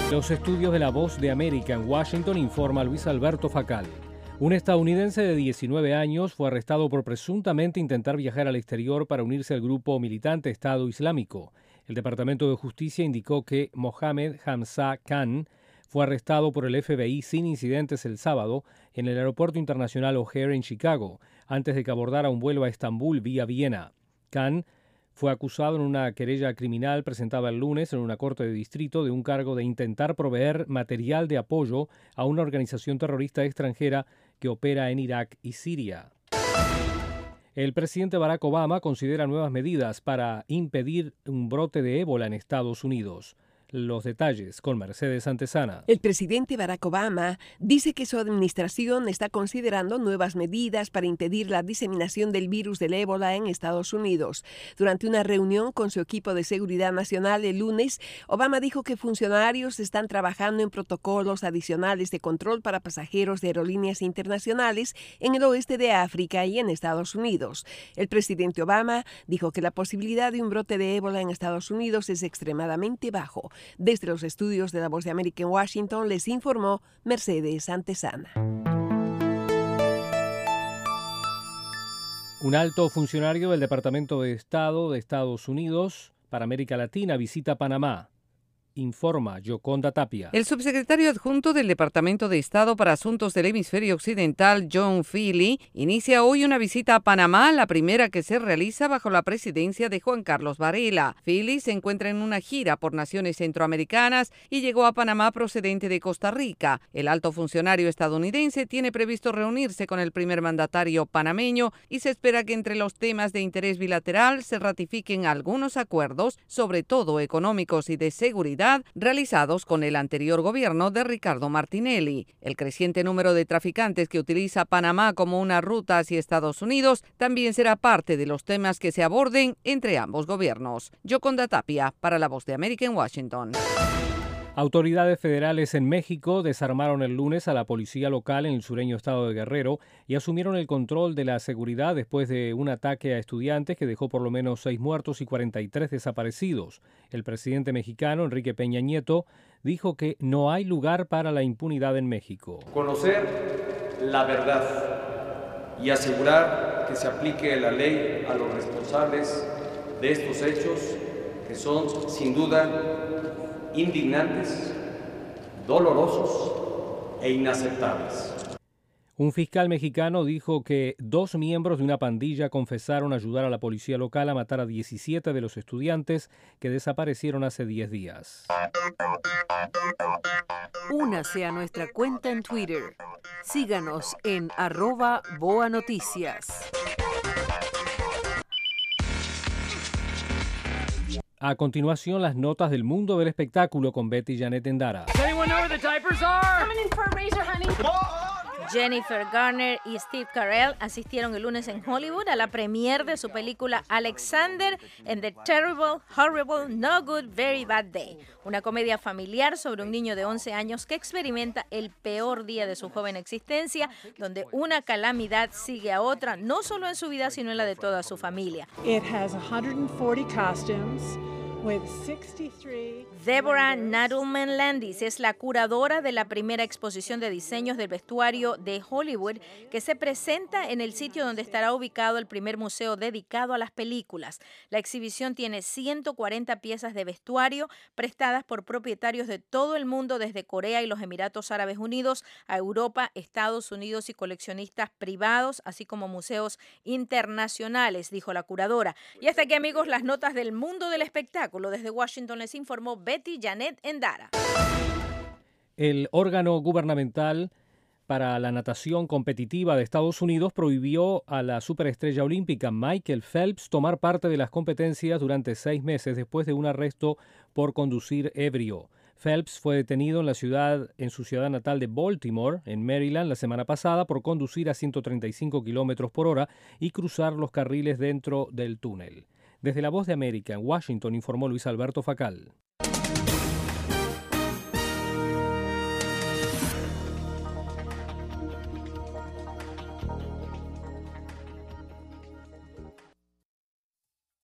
Los estudios de La Voz de América en Washington, informa Luis Alberto Facal. Un estadounidense de 19 años fue arrestado por presuntamente intentar viajar al exterior para unirse al grupo militante Estado Islámico. El Departamento de Justicia indicó que Mohamed Hamza Khan fue arrestado por el FBI sin incidentes el sábado en el Aeropuerto Internacional O'Hare en Chicago, antes de que abordara un vuelo a Estambul vía Viena. Khan fue acusado en una querella criminal presentada el lunes en una corte de distrito de un cargo de intentar proveer material de apoyo a una organización terrorista extranjera que opera en Irak y Siria. El presidente Barack Obama considera nuevas medidas para impedir un brote de ébola en Estados Unidos. Los detalles con Mercedes Antesana. El presidente Barack Obama dice que su administración está considerando nuevas medidas para impedir la diseminación del virus del ébola en Estados Unidos. Durante una reunión con su equipo de seguridad nacional el lunes, Obama dijo que funcionarios están trabajando en protocolos adicionales de control para pasajeros de aerolíneas internacionales en el oeste de África y en Estados Unidos. El presidente Obama dijo que la posibilidad de un brote de ébola en Estados Unidos es extremadamente bajo. Desde los estudios de La Voz de América en Washington les informó Mercedes Antesana. Un alto funcionario del Departamento de Estado de Estados Unidos para América Latina visita Panamá. Informa Yoconda Tapia. El subsecretario adjunto del Departamento de Estado para Asuntos del Hemisferio Occidental, John Feely, inicia hoy una visita a Panamá, la primera que se realiza bajo la presidencia de Juan Carlos Varela. Feely se encuentra en una gira por naciones centroamericanas y llegó a Panamá procedente de Costa Rica. El alto funcionario estadounidense tiene previsto reunirse con el primer mandatario panameño y se espera que entre los temas de interés bilateral se ratifiquen algunos acuerdos, sobre todo económicos y de seguridad, realizados con el anterior gobierno de Ricardo Martinelli. El creciente número de traficantes que utiliza Panamá como una ruta hacia Estados Unidos también será parte de los temas que se aborden entre ambos gobiernos. Yoconda Tapia, para La Voz de América en Washington. Autoridades federales en México desarmaron el lunes a la policía local en el sureño estado de Guerrero y asumieron el control de la seguridad después de un ataque a estudiantes que dejó por lo menos 6 muertos y 43 desaparecidos. El presidente mexicano, Enrique Peña Nieto, dijo que no hay lugar para la impunidad en México. Conocer la verdad y asegurar que se aplique la ley a los responsables de estos hechos que son, sin duda, indignantes, dolorosos e inaceptables. Un fiscal mexicano dijo que 2 miembros de una pandilla confesaron ayudar a la policía local a matar a 17 de los estudiantes que desaparecieron hace 10 días. Únase a nuestra cuenta en Twitter. Síganos en @boanoticias. A continuación, las notas del mundo del espectáculo con Betty Janet Endara. Jennifer Garner y Steve Carell asistieron el lunes en Hollywood a la premiere de su película Alexander and the Terrible, Horrible, No Good, Very Bad Day, una comedia familiar sobre un niño de 11 años que experimenta el peor día de su joven existencia, donde una calamidad sigue a otra, no solo en su vida, sino en la de toda su familia. It has 140 costumes. Deborah Nadelman Landis es la curadora de la primera exposición de diseños del vestuario de Hollywood que se presenta en el sitio donde estará ubicado el primer museo dedicado a las películas. La exhibición tiene 140 piezas de vestuario prestadas por propietarios de todo el mundo, desde Corea y los Emiratos Árabes Unidos a Europa, Estados Unidos y coleccionistas privados, así como museos internacionales, dijo la curadora. Y hasta aquí, amigos, las notas del mundo del espectáculo. Desde Washington les informó Betty Janet Endara. El órgano gubernamental para la natación competitiva de Estados Unidos prohibió a la superestrella olímpica Michael Phelps tomar parte de las competencias durante 6 meses después de un arresto por conducir ebrio. Phelps fue detenido en su ciudad natal de Baltimore, en Maryland, la semana pasada por conducir a 135 kilómetros por hora y cruzar los carriles dentro del túnel. Desde La Voz de América en Washington informó Luis Alberto Facal.